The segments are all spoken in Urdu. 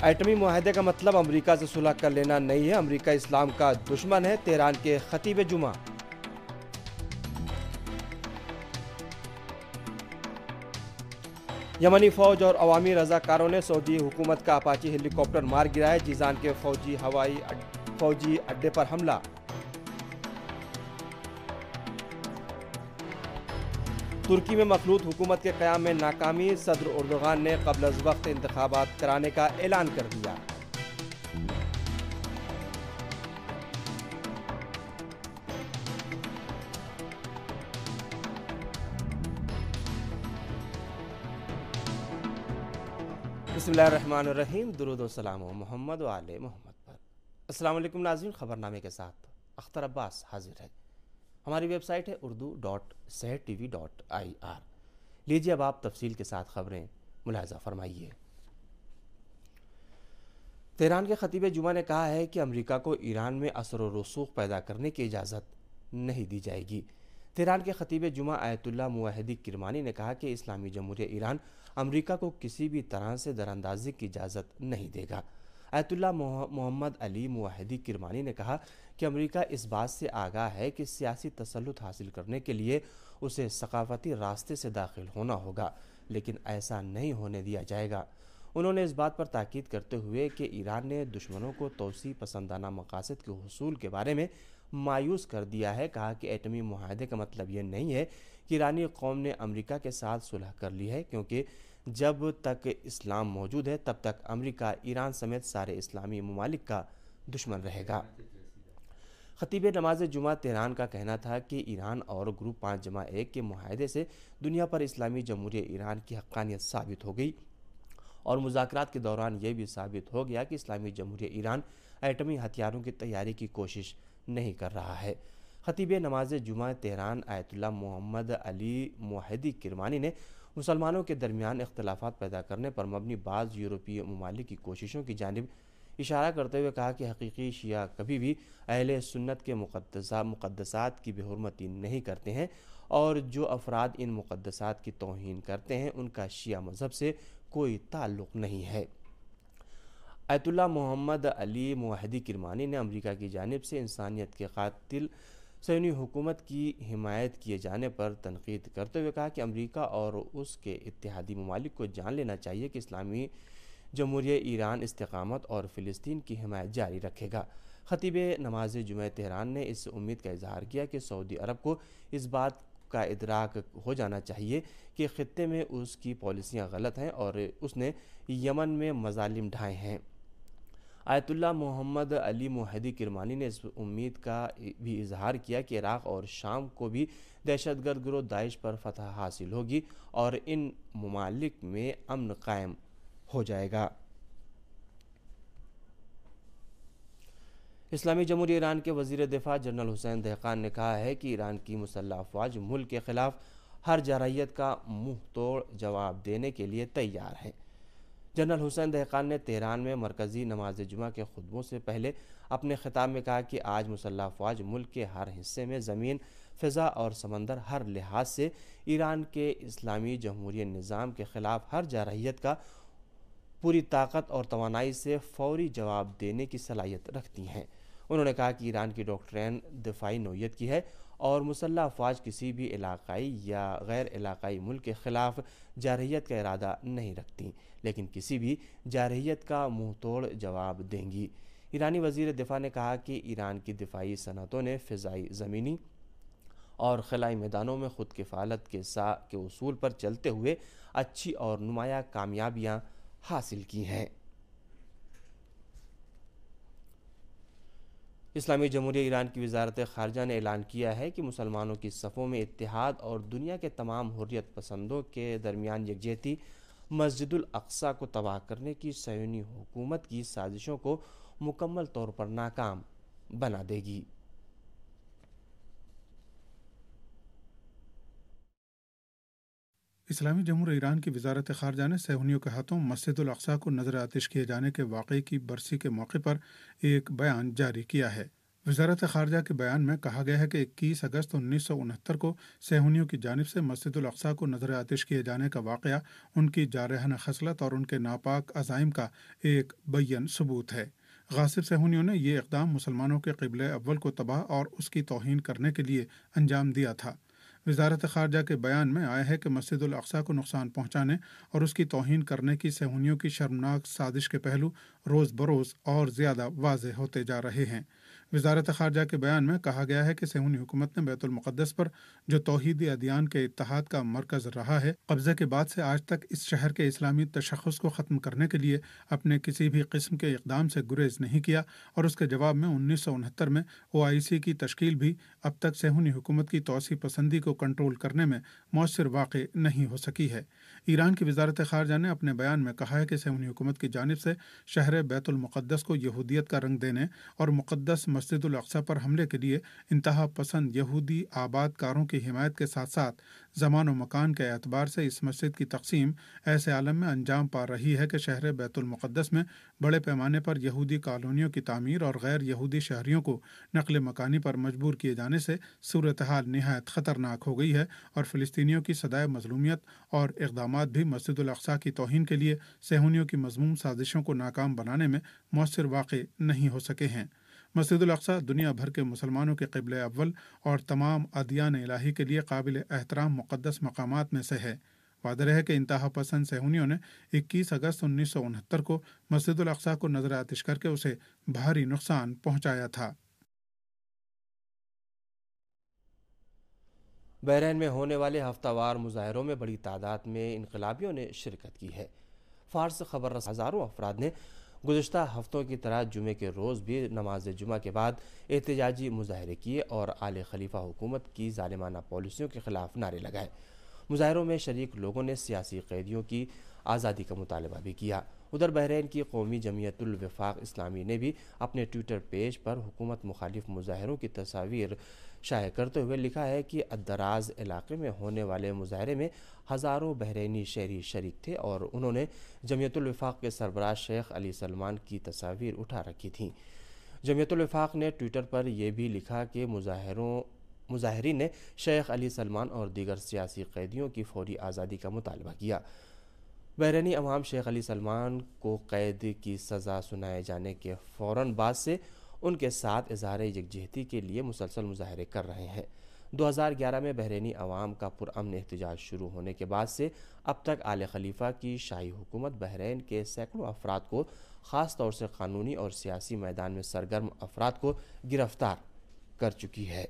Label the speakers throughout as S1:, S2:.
S1: ایٹمی معاہدے کا مطلب امریکہ سے صلح کر لینا نہیں ہے، امریکہ اسلام کا دشمن ہے، تہران کے خطیب جمعہ۔ یمنی فوج اور عوامی رضاکاروں نے سعودی حکومت کا اپاچی ہیلی کاپٹر مار گرایا، جیزان کے فوجی اڈے پر حملہ۔ ترکی میں مخلوط حکومت کے قیام میں ناکامی، صدر اردوغان نے قبل از وقت انتخابات کرانے کا اعلان کر دیا۔ بسم اللہ الرحمن الرحیم، درود و سلام و محمد و آل محمد پر۔ السلام علیکم ناظرین، خبرنامے کے ساتھ اختر عباس حاضر ہے۔ ہماری ویب سائٹ ہے urdu.sehtv.ir۔ لیجیے اب آپ تفصیل کے ساتھ خبریں ملاحظہ فرمائیے۔ تہران کے خطیب جمعہ نے کہا ہے کہ امریکہ کو ایران میں اثر و رسوخ پیدا کرنے کی اجازت نہیں دی جائے گی۔ تہران کے خطیب جمعہ آیت اللہ موحدی کرمانی نے کہا کہ اسلامی جمہوریہ ایران امریکہ کو کسی بھی طرح سے دراندازی کی اجازت نہیں دے گا۔ آیت اللہ محمد علی موحدی کرمانی نے کہا کہ امریکہ اس بات سے آگاہ ہے کہ سیاسی تسلط حاصل کرنے کے لیے اسے ثقافتی راستے سے داخل ہونا ہوگا، لیکن ایسا نہیں ہونے دیا جائے گا۔ انہوں نے اس بات پر تاکید کرتے ہوئے کہ ایران نے دشمنوں کو توسیع پسندانہ مقاصد کے حصول کے بارے میں مایوس کر دیا ہے، کہا کہ ایٹمی معاہدے کا مطلب یہ نہیں ہے کہ ایرانی قوم نے امریکہ کے ساتھ صلح کر لی ہے، کیونکہ جب تک اسلام موجود ہے تب تک امریکہ ایران سمیت سارے اسلامی ممالک کا دشمن رہے گا۔ خطیب نماز جمعہ تہران کا کہنا تھا کہ ایران اور گروپ 5+1 کے معاہدے سے دنیا پر اسلامی جمہوریہ ایران کی حقانیت ثابت ہو گئی، اور مذاکرات کے دوران یہ بھی ثابت ہو گیا کہ اسلامی جمہوریہ ایران ایٹمی ہتھیاروں کی تیاری کی کوشش نہیں کر رہا ہے۔ خطیب نماز جمعہ تہران آیت اللہ محمد علی موحدی کرمانی نے مسلمانوں کے درمیان اختلافات پیدا کرنے پر مبنی بعض یورپی ممالک کی کوششوں کی جانب اشارہ کرتے ہوئے کہا کہ حقیقی شیعہ کبھی بھی اہل سنت کے مقدسات کی بے حرمتی نہیں کرتے ہیں، اور جو افراد ان مقدسات کی توہین کرتے ہیں ان کا شیعہ مذہب سے کوئی تعلق نہیں ہے۔ آیت اللہ محمد علی موحدی کرمانی نے امریکہ کی جانب سے انسانیت کے قاتل صہیونی حکومت کی حمایت کیے جانے پر تنقید کرتے ہوئے کہا کہ امریکہ اور اس کے اتحادی ممالک کو جان لینا چاہیے کہ اسلامی جمہوریہ ایران استقامت اور فلسطین کی حمایت جاری رکھے گا۔ خطیب نماز جمعہ تہران نے اس امید کا اظہار کیا کہ سعودی عرب کو اس بات کا ادراک ہو جانا چاہیے کہ خطے میں اس کی پالیسیاں غلط ہیں اور اس نے یمن میں مظالم ڈھائے ہیں۔ آیت اللہ محمد علی موحدی کرمانی نے اس امید کا بھی اظہار کیا کہ عراق اور شام کو بھی دہشت گرد گروہ داعش پر فتح حاصل ہوگی اور ان ممالک میں امن قائم ہو جائے گا۔ اسلامی جمہوریہ ایران کے وزیر دفاع جنرل حسین دہقان نے کہا ہے کہ ایران کی مسلح افواج ملک کے خلاف ہر جارحیت کا منہ توڑ جواب دینے کے لیے تیار ہے۔ جنرل حسین دہقان نے تہران میں مرکزی نماز جمعہ کے خطبوں سے پہلے اپنے خطاب میں کہا کہ آج مسلح افواج ملک کے ہر حصے میں زمین، فضا اور سمندر ہر لحاظ سے ایران کے اسلامی جمہوریہ نظام کے خلاف ہر جارحیت کا پوری طاقت اور توانائی سے فوری جواب دینے کی صلاحیت رکھتی ہیں۔ انہوں نے کہا کہ ایران کی ڈاکٹرین دفاعی نوعیت کی ہے اور مسلح افواج کسی بھی علاقائی یا غیر علاقائی ملک کے خلاف جارحیت کا ارادہ نہیں رکھتی، لیکن کسی بھی جارحیت کا منہ توڑ جواب دیں گی۔ ایرانی وزیر دفاع نے کہا کہ ایران کی دفاعی صنعتوں نے فضائی، زمینی اور خلائی میدانوں میں خود کفالت کے اصول پر چلتے ہوئے اچھی اور نمایاں کامیابیاں حاصل کی ہیں۔ اسلامی جمہوریہ ایران کی وزارت خارجہ نے اعلان کیا ہے کہ مسلمانوں کی صفوں میں اتحاد اور دنیا کے تمام حریت پسندوں کے درمیان یکجہتی مسجد الاقصی کو تباہ کرنے کی صہیونی حکومت کی سازشوں کو مکمل طور پر ناکام بنا دے گی۔
S2: اسلامی جمہوریہ ایران کی وزارت خارجہ نے صہیونیوں کے ہاتھوں مسجد الاقصی کو نظر آتش کیے جانے کے واقعے کی برسی کے موقع پر ایک بیان جاری کیا ہے۔ वजारत खारजा के बयान में कहा गया है कि 21 अगस्त 1969 को सेहूनियों की जानिब से मस्जिद उल अक्सा को नजर आतिश किए जाने का वाक़या उनकी जारहाना खसलत और उनके नापाक अज़ाइम का एक बय्यन सबूत है। गासिब सेहूनियों ने यह इक़दाम मुसलमानों के क़िबले अव्वल को तबाह और उसकी तौहीन करने के लिए अंजाम दिया था। वजारत खारजा के बयान में आया है कि मस्जिद उल अक्सा को नुकसान पहुँचाने और उसकी तौहीन करने की सेहूनियों की शर्मनाक साजिश के पहलू रोज़ बरोज़ और ज़्यादा वाज़ेह होते जा रहे हैं। वजारत खारजा के बयान में कहा गया है कि सेहूनी हुकूमत ने बैतुल मुक़द्दस पर, जो तौहीदी अदियान के इत्तेहाद का मरकज़ रहा है, कब्ज़े के बाद से आज तक इस शहर के इस्लामी तशख़्ख़ुस को ख़त्म करने के लिए अपने किसी भी किस्म के इक़दाम से गुरेज नहीं किया और उसके जवाब में 1969 में OIC की तश्कील भी अब तक सेहूनी हुकूमत की तौसी पसंदी को कंट्रोल करने में मौसर वाक़ नहीं हो सकी है। ईरान की वजारत खारजा ने अपने बयान में कहा है कि सेहूनी हुकूमत की जानिब से शहर बैतुल मुक़द्दस को यहूदियत का रंग देने और मुक़द्दस मस्जिद उल अक्सा पर हमले के लिए इंतहा पसंद यहूदी आबादकारों की हिमायत के साथ साथ ज़मान और मकान के एतबार से इस मस्जिद की तकसीम ऐसे आलम में अंजाम पा रही है कि शहर बैतुल मुक़द्दस में बड़े पैमाने पर यहूदी कॉलोनियों की तामीर और गैर यहूदी शहरियों को नक़ल मकानी पर मजबूर किए जाने से सूरत हाल निहायत ख़तरनाक हो गई है और फ़िलिस्तीनियों की सदाए मज़लूमियत और इक़दामात भी मस्जिद उल अक्सा की तौहीन के लिए सेहूनियों की मज़मूम साजिशों को नाकाम बनाने में मौसर वाक़ नहीं हो सके हैं। मस्जिद उल अक्सा दुनिया भर के मुसलमानों के क़िबले अव्वल और तमाम अदियान इलाही के लिए काबिल एहतराम मुक़द्दस मकामात में से है। वादह है कि इंतहा पसंद सेहूनियों ने 21 अगस्त 1969 को मस्जिद उल अक्सा को नजर आतिश करके उसे भारी नुकसान पहुंचाया था।
S1: बहरीन में होने वाले हफ्तावार मुजाहरों में बड़ी तादाद में इनकलाबियों ने शिरकत की है। फार्स खबर रस हज़ारों अफराद ने गुज़श्ता हफ्तों की तरह जुमे के रोज़ भी नमाज जुमा के बाद एहतजाजी मुजाहरे किए और आले खलीफा हुकूमत की जालिमाना पॉलिसियों के खिलाफ नारे लगाए। मुजाहरों में शरीक लोगों ने सियासी कैदियों की आज़ादी का मुतालबा भी किया। उधर बहरीन की कौमी जमीयतुल वफाक इस्लामी ने भी अपने ट्विटर पेज पर हुकूमत मुखालिफ मुजाहरों की तस्वीर शाये करते हुए लिखा है कि अदराज इलाके में होने वाले मुजाहरे में हज़ारों बहरीनी शहरी शरीक थे और उन्होंने जमीयतुल वफाक के सरबराह शेख अली सलमान की तस्वीर उठा रखी थी। जमीयतुल वफाक ने ट्विटर पर यह भी लिखा कि मुजाहरीन ने शेख अली सलमान और दीगर सियासी कैदियों की फौरी आज़ादी का मुतालबा किया। बहरीनी अवाम शेख अली सलमान को कैद की सज़ा सुनाए जाने के फ़ौरन बाद से उनके साथ इज़हार यकजहती के लिए मुसलसल मुजाहरे कर रहे हैं। 2011 में बहरीनी अवाम का पुरअमन एहतजाज शुरू होने के बाद से अब तक आले खलीफा की शाही हुकूमत बहरीन के सैकड़ों अफराद को, ख़ास तौर से कानूनी और सियासी मैदान में सरगर्म अफराद को गिरफ्तार कर चुकी है।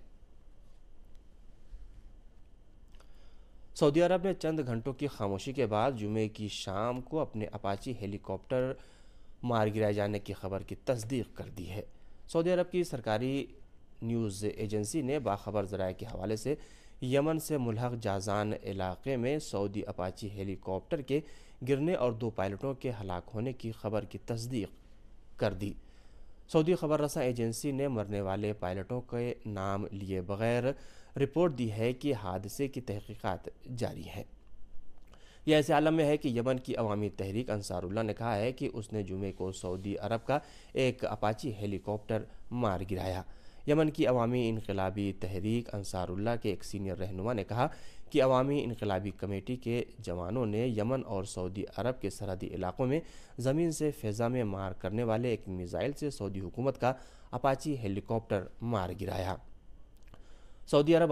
S1: सऊदी अरब ने चंद घंटों की खामोशी के बाद जुमे की शाम को अपने अपाची हेलीकॉप्टर मार गिराए जाने की खबर की तस्दीक कर दी है। सऊदी अरब की सरकारी न्यूज़ एजेंसी ने बाखबर ज़राए के हवाले से यमन से मुल्हक जाजान इलाके में सऊदी अपाची हेलीकॉप्टर के गिरने और 2 पायलटों के हलाक होने की खबर की तस्दीक कर दी। सऊदी खबर रसा एजेंसी ने मरने वाले पायलटों के नाम लिए बगैर रिपोर्ट दी है कि हादसे की तहकीकात जारी है। यह ऐसे आलम में है कि यमन की अवामी तहरीक अंसारुल्लाह ने कहा है कि उसने जुमे को सऊदी अरब का एक अपाची हेलीकॉप्टर मार गिराया। यमन की अवामी इनकलाबी तहरीक अंसारुल्लाह के एक सीनियर रहनुमा ने कहा कि अवामी इनकलाबी कमेटी के जवानों ने यमन और सऊदी अरब के सरहदी इलाकों में ज़मीन से फ़िज़ा में मार करने वाले एक मिसाइल से सऊदी हुकूमत का अपाची हेलीकॉप्टर मार गिराया। सऊदी अरब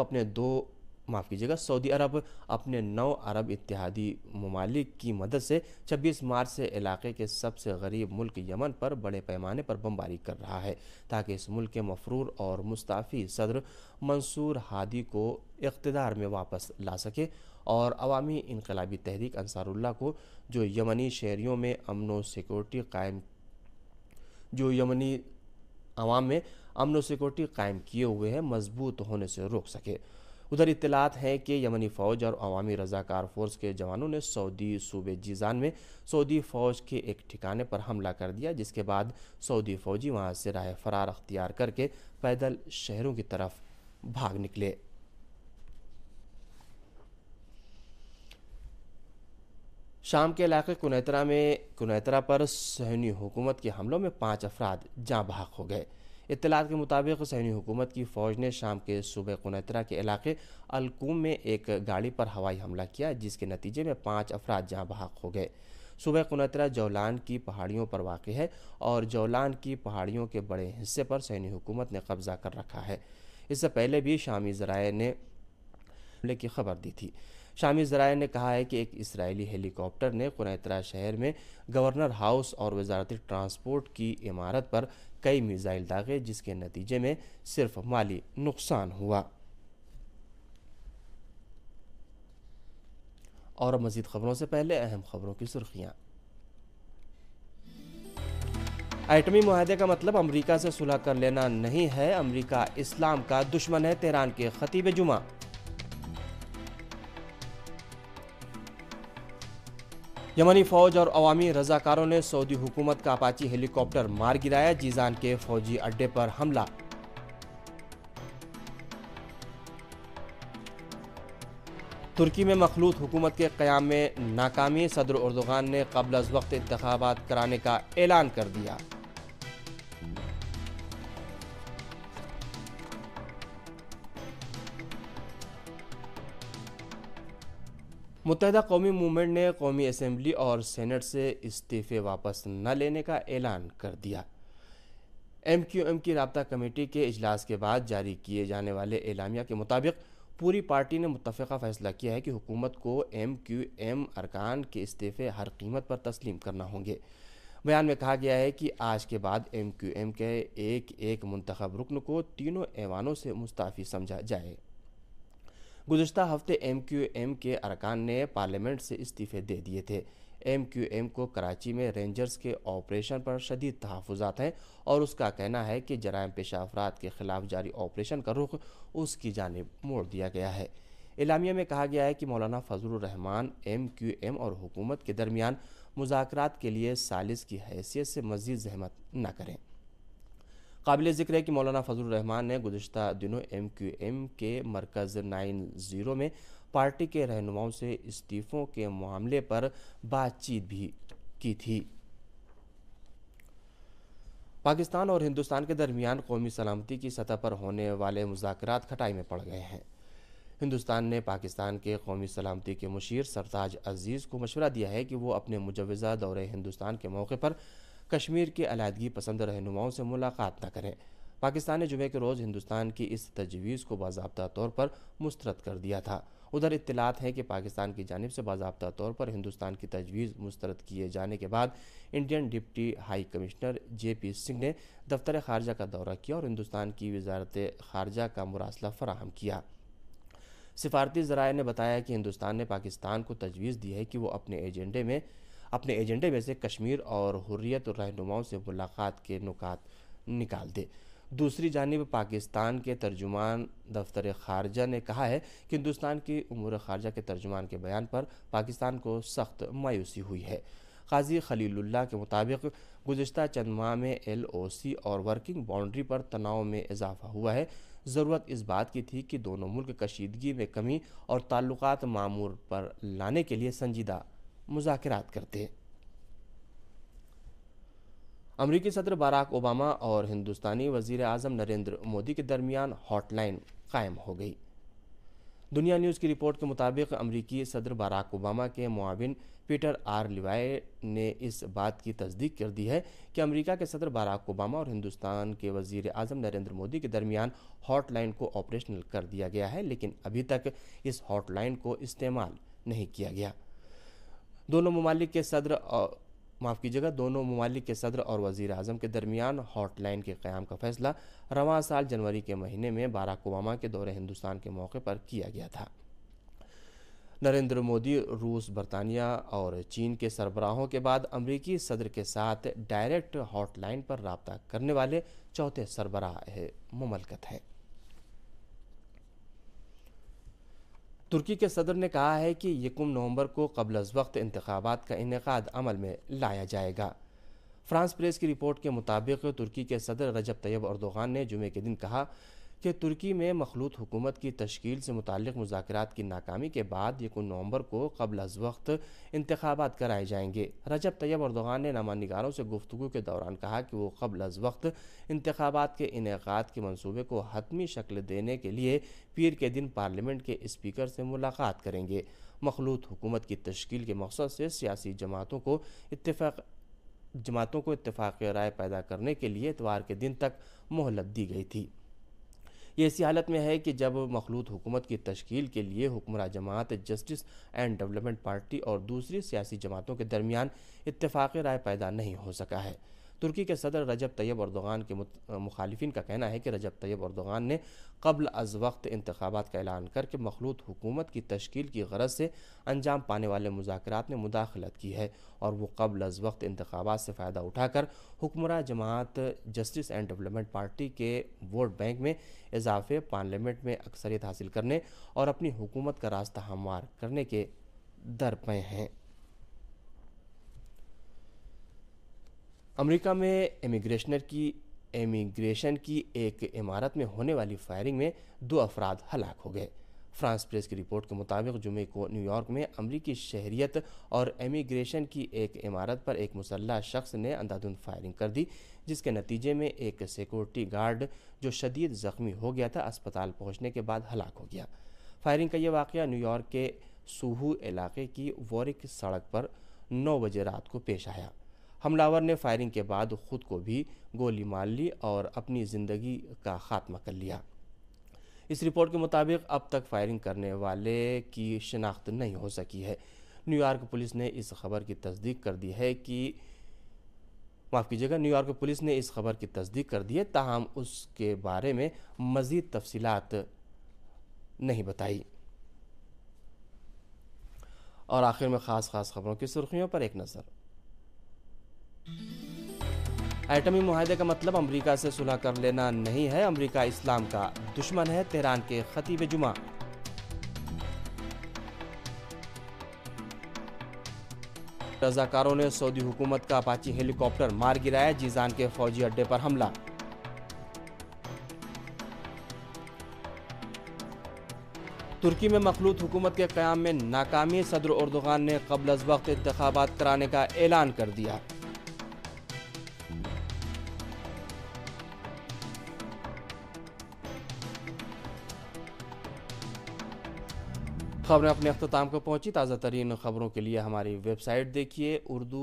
S1: अपने 9 अरब इत्तेहादी ममालिक की मदद से 26 मार्च से इलाके के सबसे गरीब मुल्क यमन पर बड़े पैमाने पर बमबारी कर रहा है ताकि इस मुल्क के मफरूर और मुस्ताफ़ी सदर मंसूर हादी को इक़्तिदार में वापस ला सके और अवामी इनकलाबी तहरीक अंसारुल्लाह को जो यमनी शहरियों में अमन व सिक्योरिटी कायम किए हुए हैं मजबूत होने से रोक सके। उधर इत्तलात हैं कि यमनी फ़ौज और अवामी रज़ाकार फ़ोर्स के जवानों ने सऊदी सूबे जीज़ान में सऊदी फ़ौज के एक ठिकाने पर हमला कर दिया, जिसके बाद सऊदी फ़ौजी वहां से राह फ़रार अख्तियार करके पैदल शहरों की तरफ भाग निकले। शाम के इलाके कुनैतरा पर सहनी हुकूमत के हमलों में 5 अफराद जाँ बहक हो गए। اطلاعات کے مطابق صہیونی حکومت کی فوج نے شام کے صوبہ قنیطرہ کے علاقے الکوم میں ایک گاڑی پر ہوائی حملہ کیا، جس کے نتیجے میں 5 افراد جاں بحق ہو گئے۔ صوبہ قنیطرہ جولان کی پہاڑیوں پر واقع ہے اور جولان کی پہاڑیوں کے بڑے حصے پر صہیونی حکومت نے قبضہ کر رکھا ہے۔ اس سے پہلے بھی شامی ذرائع نے حملے کی خبر دی تھی۔ شامی ذرائع نے کہا ہے کہ ایک اسرائیلی ہیلی کاپٹر نے قنیطرہ شہر میں گورنر ہاؤس اور وزارت ٹرانسپورٹ کی عمارت پر کئی میزائل داغے، جس کے نتیجے میں صرف مالی نقصان ہوا۔ اور مزید خبروں سے پہلے اہم خبروں کی سرخیاں۔ ایٹمی معاہدے کا مطلب امریکہ سے صلح کر لینا نہیں ہے، امریکہ اسلام کا دشمن ہے، تہران کے خطیب جمعہ۔ یمنی فوج اور عوامی رضاکاروں نے سعودی حکومت کا اپاچی ہیلی کاپٹر مار گرایا، جیزان کے فوجی اڈے پر حملہ۔ ترکی میں مخلوط حکومت کے قیام میں ناکامی، صدر اردوغان نے قبل از وقت انتخابات کرانے کا اعلان کر دیا۔ متحدہ قومی موومنٹ نے قومی اسمبلی اور سینٹ سے استعفے واپس نہ لینے کا اعلان کر دیا۔ ایم کیو ایم کی رابطہ کمیٹی کے اجلاس کے بعد جاری کیے جانے والے اعلامیہ کے مطابق پوری پارٹی نے متفقہ فیصلہ کیا ہے کہ حکومت کو ایم کیو ایم ارکان کے استعفے ہر قیمت پر تسلیم کرنا ہوں گے۔ بیان میں کہا گیا ہے کہ آج کے بعد ایم کیو ایم کے ایک منتخب رکن کو تینوں ایوانوں سے مستعفی سمجھا جائے۔ گزشتہ ہفتے ایم کیو ایم کے ارکان نے پارلیمنٹ سے استعفے دے دیے تھے۔ ایم کیو ایم کو کراچی میں رینجرز کے آپریشن پر شدید تحفظات ہیں اور اس کا کہنا ہے کہ جرائم پیشہ افراد کے خلاف جاری آپریشن کا رخ اس کی جانب موڑ دیا گیا ہے۔ اعلامیہ میں کہا گیا ہے کہ مولانا فضل الرحمان ایم کیو ایم اور حکومت کے درمیان مذاکرات کے لیے ثالث کی حیثیت سے مزید زحمت نہ کریں۔ قابل ذکر ہے کہ مولانا فضل الرحمان نے گزشتہ دنوں ایم کیو ایم کے مرکز 90 میں پارٹی کے رہنماؤں سے استعفوں کے معاملے پر بات چیت بھی کی تھی۔ پاکستان اور ہندوستان کے درمیان قومی سلامتی کی سطح پر ہونے والے مذاکرات کھٹائی میں پڑ گئے ہیں۔ ہندوستان نے پاکستان کے قومی سلامتی کے مشیر سرتاج عزیز کو مشورہ دیا ہے کہ وہ اپنے مجوزہ دورے ہندوستان کے موقع پر کشمیر کے علیحدگی پسند رہنماؤں سے ملاقات نہ کریں۔ پاکستان نے جمعے کے روز ہندوستان کی اس تجویز کو باضابطہ طور پر مسترد کر دیا تھا۔ ادھر اطلاعات ہیں کہ پاکستان کی جانب سے باضابطہ طور پر ہندوستان کی تجویز مسترد کیے جانے کے بعد Indian deputy high commissioner J P Singh نے دفتر خارجہ کا دورہ کیا اور ہندوستان کی وزارت خارجہ کا مراسلہ فراہم کیا۔ سفارتی ذرائع نے بتایا کہ ہندوستان نے پاکستان کو تجویز دی ہے کہ وہ اپنے ایجنڈے میں سے کشمیر اور حریت رہنماؤں سے ملاقات کے نکات نکال دے۔ دوسری جانب پاکستان کے ترجمان دفتر خارجہ نے کہا ہے کہ ہندوستان کی امور خارجہ کے ترجمان کے بیان پر پاکستان کو سخت مایوسی ہوئی ہے۔ قاضی خلیل اللہ کے مطابق گزشتہ چند ماہ میں ایل او سی اور ورکنگ باؤنڈری پر تناؤ میں اضافہ ہوا ہے۔ ضرورت اس بات کی تھی کہ دونوں ملک کشیدگی میں کمی اور تعلقات معمول پر لانے کے لیے سنجیدہ مذاکرات کرتے۔ امریکی صدر باراک اوباما اور ہندوستانی وزیر اعظم نریندر مودی کے درمیان ہاٹ لائن قائم ہو گئی۔ دنیا نیوز کی رپورٹ کے مطابق امریکی صدر باراک اوباما کے معاون پیٹر آر لیوائے نے اس بات کی تصدیق کر دی ہے کہ امریکہ کے صدر باراک اوباما اور ہندوستان کے وزیر اعظم نریندر مودی کے درمیان ہاٹ لائن کو آپریشنل کر دیا گیا ہے، لیکن ابھی تک اس ہاٹ لائن کو استعمال نہیں کیا گیا۔ دونوں ممالک کے صدر اور وزیر اعظم کے درمیان ہاٹ لائن کے قیام کا فیصلہ رواں سال جنوری کے مہینے میں باراک اوباما کے دورے ہندوستان کے موقع پر کیا گیا تھا۔ نریندر مودی روس، برطانیہ اور چین کے سربراہوں کے بعد امریکی صدر کے ساتھ ڈائریکٹ ہاٹ لائن پر رابطہ کرنے والے چوتھے سربراہ مملکت ہیں۔ ترکی کے صدر نے کہا ہے کہ 1 نومبر کو قبل از وقت انتخابات کا انعقاد عمل میں لایا جائے گا۔ فرانس پریس کی رپورٹ کے مطابق ترکی کے صدر رجب طیب اردوغان نے جمعے کے دن کہا کہ ترکی میں مخلوط حکومت کی تشکیل سے متعلق مذاکرات کی ناکامی کے بعد 1 نومبر کو قبل از وقت انتخابات کرائے جائیں گے۔ رجب طیب اردوغان نے نامہ نگاروں سے گفتگو کے دوران کہا کہ وہ قبل از وقت انتخابات کے انعقاد کے منصوبے کو حتمی شکل دینے کے لیے پیر کے دن پارلیمنٹ کے اسپیکر سے ملاقات کریں گے۔ مخلوط حکومت کی تشکیل کے مقصد سے سیاسی جماعتوں کو اتفاق رائے پیدا کرنے کے لیے اتوار کے دن تک مہلت دی گئی تھی۔ یہ اسی حالت میں ہے کہ جب مخلوط حکومت کی تشکیل کے لیے حکمراں جماعت جسٹس اینڈ ڈیولپمنٹ پارٹی اور دوسری سیاسی جماعتوں کے درمیان اتفاق رائے پیدا نہیں ہو سکا ہے۔ ترکی کے صدر رجب طیب اردوغان کے مخالفین کا کہنا ہے کہ رجب طیب اردوغان نے قبل از وقت انتخابات کا اعلان کر کے مخلوط حکومت کی تشکیل کی غرض سے انجام پانے والے مذاکرات میں مداخلت کی ہے اور وہ قبل از وقت انتخابات سے فائدہ اٹھا کر حکمراں جماعت جسٹس اینڈ ڈیولپمنٹ پارٹی کے ووٹ بینک میں اضافے، پارلیمنٹ میں اکثریت حاصل کرنے اور اپنی حکومت کا راستہ ہموار کرنے کے درپے ہیں۔ امریکہ میں امیگریشن کی ایک عمارت میں ہونے والی فائرنگ میں 2 افراد ہلاک ہو گئے۔ فرانس پریس کی رپورٹ کے مطابق جمعے کو نیو یارک میں امریکی شہریت اور امیگریشن کی ایک عمارت پر ایک مسلح شخص نے اندھادھند فائرنگ کر دی، جس کے نتیجے میں ایک سیکورٹی گارڈ جو شدید زخمی ہو گیا تھا اسپتال پہنچنے کے بعد ہلاک ہو گیا۔ فائرنگ کا یہ واقعہ نیو یارک کے سوہو علاقے کی وارک سڑک پر 9 بجے رات کو پیش آیا۔ حملہ آور نے فائرنگ کے بعد خود کو بھی گولی مار لی اور اپنی زندگی کا خاتمہ کر لیا۔ اس رپورٹ کے مطابق اب تک فائرنگ کرنے والے کی شناخت نہیں ہو سکی ہے۔ نیو یارک پولیس نے اس خبر کی تصدیق کر دی ہے تاہم اس کے بارے میں مزید تفصیلات نہیں بتائی۔ اور آخر میں خاص خبروں کی سرخیوں پر ایک نظر۔ ایٹمی معاہدے کا مطلب امریکہ سے صلح کر لینا نہیں ہے، امریکہ اسلام کا دشمن ہے، تہران کے خطیب جمعہ۔ رضاکاروں نے سعودی حکومت کا اپاچی ہیلی کاپٹر مار گرایا، جیزان کے فوجی اڈے پر حملہ۔ ترکی میں مخلوط حکومت کے قیام میں ناکامی، صدر اردوغان نے قبل از وقت انتخابات کرانے کا اعلان کر دیا۔ خبریں اپنے اختتام کو پہنچی۔ تازہ ترین خبروں کے لیے ہماری ویب سائٹ دیکھیے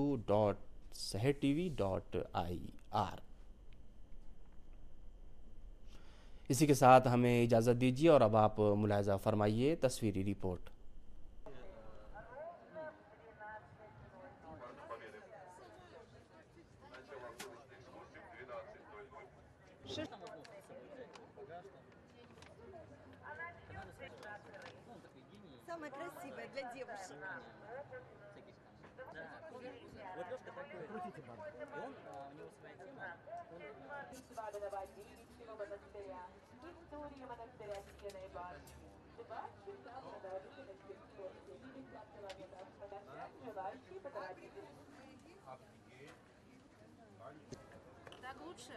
S1: urdu.sehtv.ir۔ اسی کے ساتھ ہمیں اجازت دیجیے اور اب آپ ملاحظہ فرمائیے تصویری رپورٹ۔
S3: Самое красивое для девушек. Так лучше?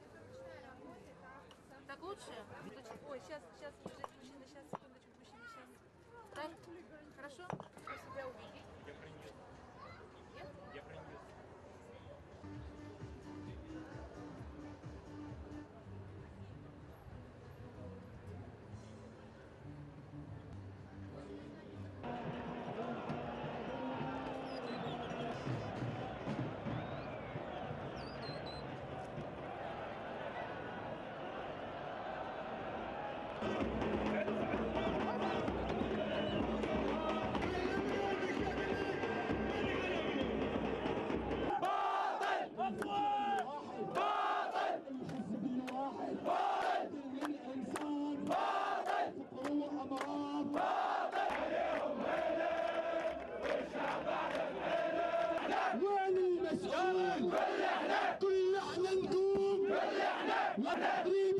S3: Так лучше? Ой, сейчас, мужчина, сейчас, секундочку, мужчина, сейчас. Так, хорошо? Вы себя увидеть? Нет?
S4: كل احنا نقوم